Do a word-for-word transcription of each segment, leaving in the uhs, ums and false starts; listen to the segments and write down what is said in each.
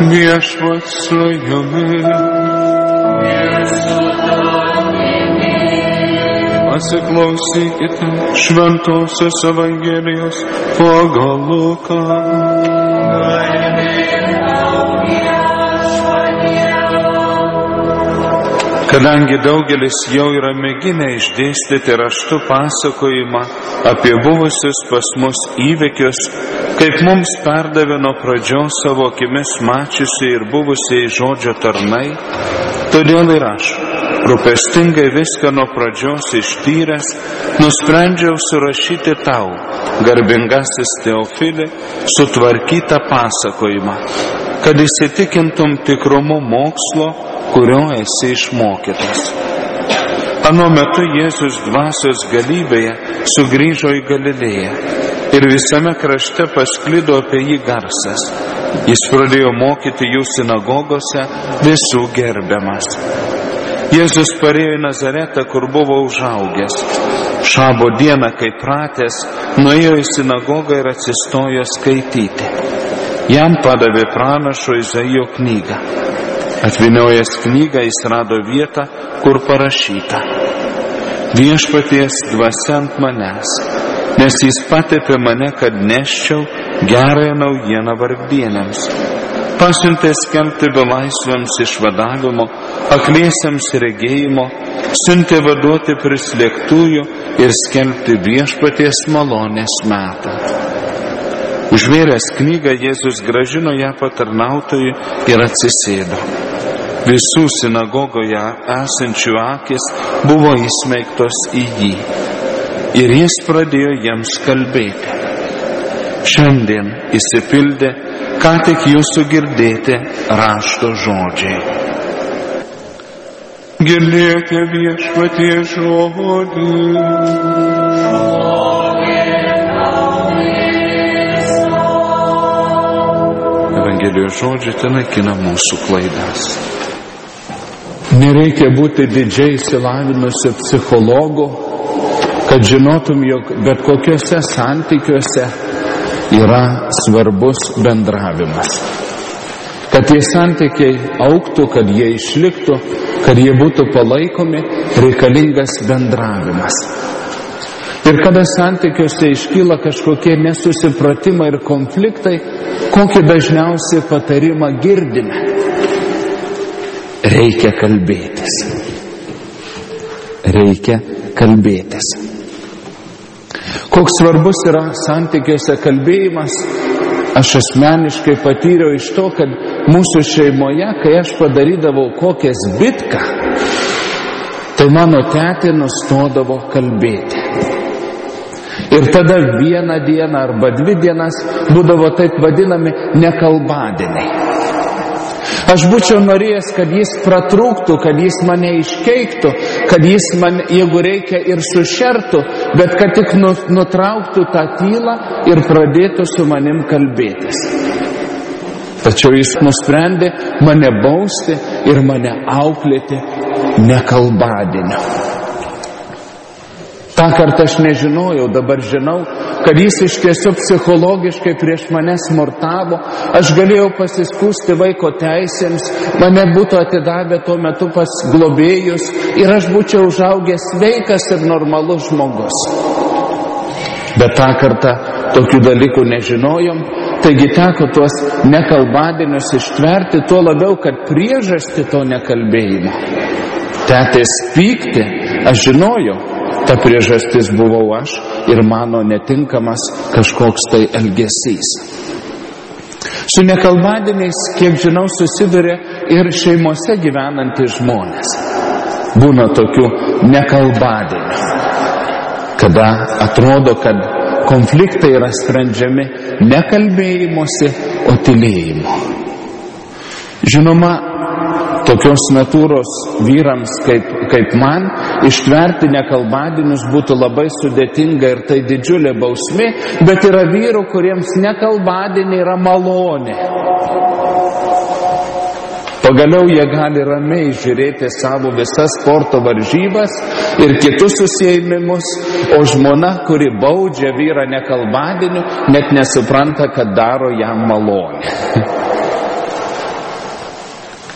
Viešpats su jumis. Pasiklausykite Šventosios Evangelijos pagal Luką. Kadangi daugelis jau yra mėginę išdėstyti raštu pasakojimą apie buvusius pas mus įvykius, kaip mums perdavė nuo pradžios savo akimis mačiusi ir buvusiai žodžio tarnai, todėl ir aš, rūpestingai viską nuo pradžios ištyręs, nusprendžiau surašyti tau, garbingasis Teofili, sutvarkytą pasakojimą, kad įsitikintum tikrumu mokslo, kurio esi išmokytas. Ano metu Jėzus dvasios galybėje sugrįžo į Galilėją ir visame krašte pasklido apie jį garsas. Jis pradėjo mokyti jų sinagogose, visų gerbiamas. Jėzus parėjo į Nazaretą, kur buvo užaugęs. Šabo dieną, kai pratęs, nuėjo į sinagogą ir atsistojo skaityti. Jam padavė pranašo Izaijo knygą. Atviniojęs knygą jis rado vietą, kur parašyta: Viešpaties dvasia ant manęs, nes jis patepė mane, kad neščiau gerąją naujieną vargdieniams. Pasiuntė skelbti belaisviams išvadavimo, akliesiems regėjimo, siuntė vaduoti prislėgtųjų ir skelbti viešpaties malonės metą. Užvėręs knygą, Jėzus grąžino ją patarnautojui ir atsisėdo. Visų sinagogoje esančių akis buvo įsmeigtos į jį. Ir jis pradėjo jiems kalbėti: Šiandien įsipildė, ką tik jūsų girdėti rašto žodžiai. Girdėjote Viešpaties žodį. Evangelijos žodžiai tai naikina mūsų klaidas. Nereikia būti didžiai išsilavinusiu psichologu, kad žinotum, jog bet kokiuose santykiuose yra svarbus bendravimas. Kad tie santykiai augtų, kad jie išliktų, kad jie būtų palaikomi, reikalingas bendravimas. Ir kada santykiuose iškyla kažkokie nesusipratimai ir konfliktai, kokį dažniausiai patarimą girdime? Reikia kalbėtis. Reikia kalbėtis. Koks svarbus yra santykiuose kalbėjimas, aš asmeniškai patyriau iš to, kad mūsų šeimoje, kai aš padarydavau kokias bitką, tai mano tetė nustodavo kalbėti. Ir tada vieną dieną arba dvi dienas būdavo taip vadinami nekalbadieniai. Aš būčiau norėjęs, kad jis pratrūktų, kad jis mane iškeiktų, kad jis mane, jeigu reikia, ir sušertų, bet kad tik nutrauktų tą tylą ir pradėtų su manim kalbėtis. Tačiau jis nusprendė mane bausti ir mane auklėti nekalbadieniu. Ta kartą aš nežinojau, dabar žinau, kad jis iš tiesų psichologiškai prieš mane smurtavo, aš galėjau pasiskųsti vaiko teisėms, mane būtų atidavę tuo metu pas globėjus ir aš būčiau užaugęs sveikas ir normalus žmogus. Bet tą kartą tokių dalykų nežinojom, taigi teko tuos nekalbadienius ištverti, tuo labiau, kad priežastį to nekalbėjimo, tetės pykti, aš žinojau. Ta priežastis buvau aš ir mano netinkamas kažkoks tai elgesys. Su nekalbadieniais, kiek žinau, susiduria ir šeimose gyvenantys žmonės. Būna tokių nekalbadienių, kada atrodo, kad konfliktai yra sprendžiami ne kalbėjimuose, o tylėjimu. Žinoma, tokios natūros vyrams kaip, kaip man ištverti nekalbadienius būtų labai sudėtinga ir tai didžiulė bausmė, bet yra vyrų, kuriems nekalbadieniai yra malonė. Pagaliau jie gali ramiai žiūrėti savo visas sporto varžybas ir kitus susiėmimus, o žmona, kuri baudžia vyrą nekalbadieniu, net nesupranta, kad daro jam malonę.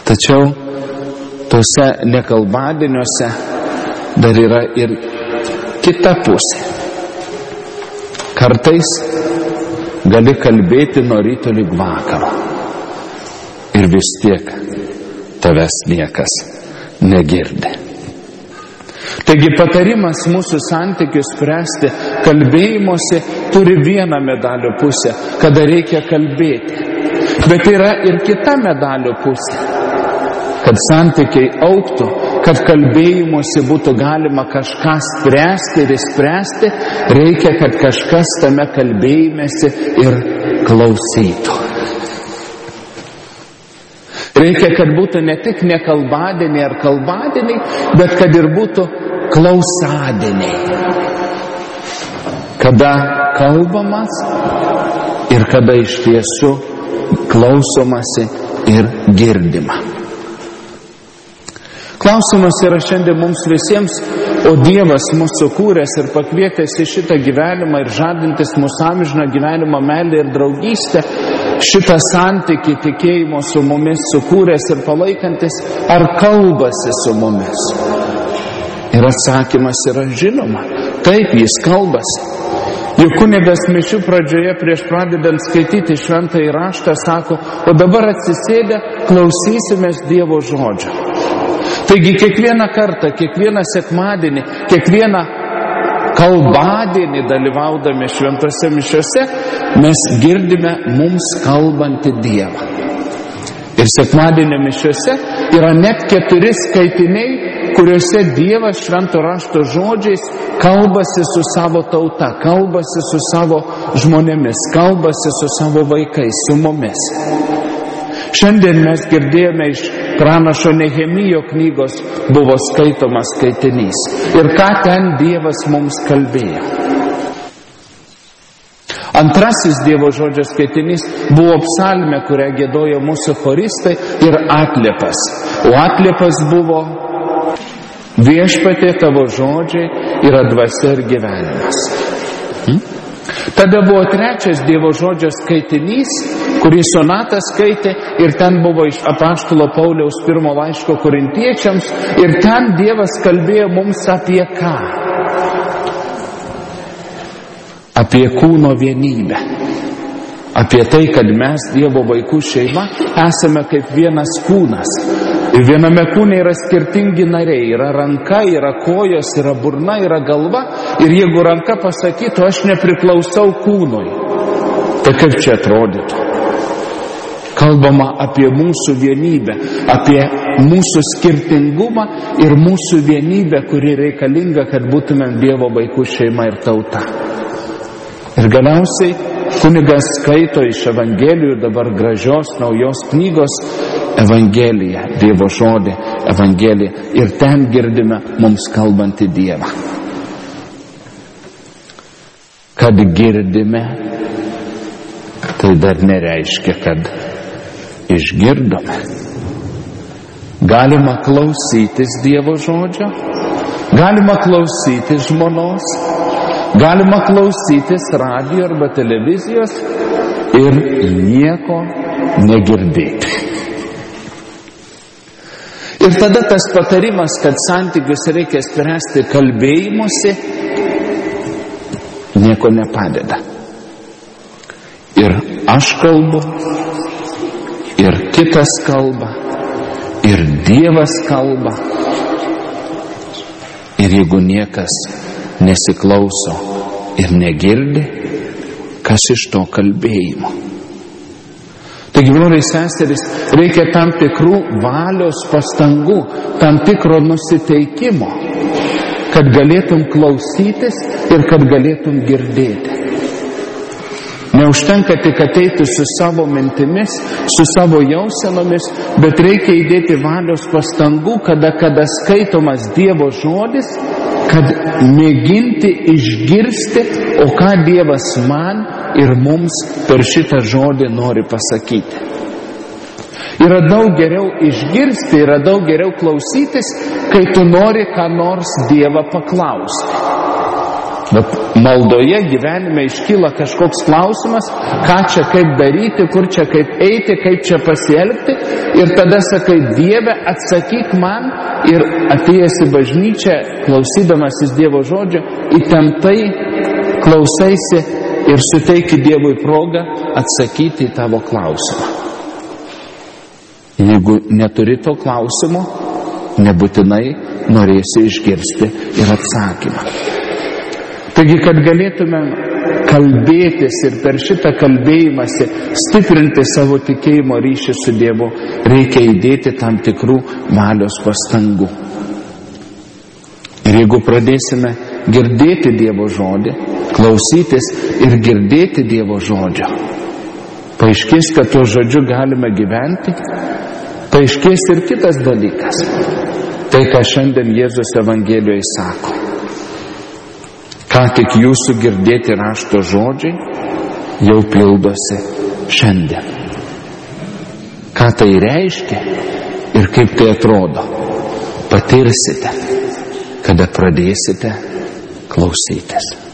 Tačiau tuose nekalbadieniuose dar yra ir kita pusė. Kartais gali kalbėti nuo ryto lig vakaro ir vis tiek tavęs niekas negirdi. Taigi patarimas mūsų santykius spręsti kalbėjimuose turi vieną medalio pusę, kada reikia kalbėti. Bet yra ir kita medalio pusė. Kad santykiai augtų, kad kalbėjimuose būtų galima kažką spręsti ir išspręsti, reikia, kad kažkas tame kalbėjimėsi ir klausytų. Reikia, kad būtų ne tik nekalbadieniai ar kalbadieniai, bet kad ir būtų klausadieniai. Kada kalbamas ir kada iš tiesų klausomasi ir girdima. Klausimas yra šiandien mums visiems, o Dievas mūsų kūręs ir pakvietęs į šitą gyvenimą ir žadintis mūsų amžiną gyvenimo meilę ir draugystę, šitą santykį tikėjimo su mumis sukūręs ir palaikantis, ar kalbasi su mumis? Ir atsakymas yra žinoma. Taip, jis kalbasi. Juk kunigas mišių pradžioje prieš pradedant skaityti šventąjį raštą sako, o dabar atsisėdę klausysimės Dievo žodžio. Taigi kiekvieną kartą, kiekvieną sekmadienį, kiekvieną kalbadienį dalyvaudami šventose mišiose, mes girdime mums kalbantį Dievą. Ir sekmadienio mišiose yra net keturi skaitiniai, kuriuose Dievas švento rašto žodžiais kalbasi su savo tauta, kalbasi su savo žmonėmis, kalbasi su savo vaikais, su mumis. Šiandien mes girdėjome iš pranašo Nehemijo knygos buvo skaitomas skaitinys. Ir ką ten Dievas mums kalbėjo. Antrasis Dievo žodžio skaitinys buvo psalmė, kurią giedojo mūsų choristai, ir atliepas. O atliepas buvo viešpatie tavo žodžiai yra dvasia ir gyvenimas. Hmm? Tada buvo trečias Dievo žodžio skaitinys, kurį Sonatas skaitė, ir ten buvo iš apaštalo Pauliaus pirmo laiško korintiečiams, ir ten Dievas kalbėjo mums apie ką? Apie kūno vienybę. Apie tai, kad mes, Dievo vaikų šeima, esame kaip vienas kūnas. Ir viename kūne yra skirtingi nariai. Yra ranka, yra kojos, yra burna, yra galva. Ir jeigu ranka pasakytų, aš nepriklausau kūnui, tai kaip čia atrodytų? Kalbama apie mūsų vienybę, apie mūsų skirtingumą ir mūsų vienybę, kuri reikalinga, kad būtumėm Dievo vaikų šeima ir tauta. Ir galiausiai kunigas skaito iš Evangelijų dabar gražios naujos knygos Evangeliją, Dievo žodį, Evangeliją. Ir ten girdime mums kalbantį Dievą. Kad girdime, tai dar nereiškia, kad išgirdome. Galima klausytis Dievo žodžio, galima klausytis žmonos, galima klausytis radijo arba televizijos ir nieko negirdėti. Ir tada tas patarimas, kad santykius reikia spręsti kalbėjimuose, nieko nepadeda. Ir aš kalbu, ir kitas kalba, ir Dievas kalba. Ir jeigu niekas nesiklauso ir negirdi, kas iš to kalbėjimo? Taigi, broliai seserys, reikia tam tikrų valios pastangų, tam tikro nusiteikimo, kad galėtum klausytis ir kad galėtum girdėti. Neužtenka tik ateiti su savo mintimis, su savo jausenomis, bet reikia įdėti valios pastangų, kada, kada skaitomas Dievo žodis, kad mėginti išgirsti, o ką Dievas man ir mums per šitą žodį nori pasakyti. Yra daug geriau išgirsti, yra daug geriau klausytis, kai tu nori ką nors Dievą paklausti. Bet maldoje gyvenime iškyla kažkoks klausimas, ką čia kaip daryti, kur čia kaip eiti, kaip čia pasielgti. Ir tada sakai, Dieve, atsakyk man. Ir atėjęs į bažnyčią, klausydamasis Dievo žodžio, įtemptai klausaisi ir suteiki Dievui progą atsakyti į tavo klausimą. Jeigu neturi to klausimo, nebūtinai norėsi išgirsti ir atsakymą. Taigi, kad galėtume kalbėtis ir per šitą kalbėjimąsi stiprinti savo tikėjimo ryšį su Dievu, reikia įdėti tam tikrų valios pastangų. Ir jeigu pradėsime girdėti Dievo žodį, klausytis ir girdėti Dievo žodžio, paaiškės, kad tuo žodžiu galime gyventi, paaiškės ir kitas dalykas. Tai, ką šiandien Jėzus Evangelijoje sako. Ką tik jūsų girdėti rašto žodžiai jau pildosi šiandien. Ką tai reiškia ir kaip tai atrodo, patirsite, kada pradėsite klausytis.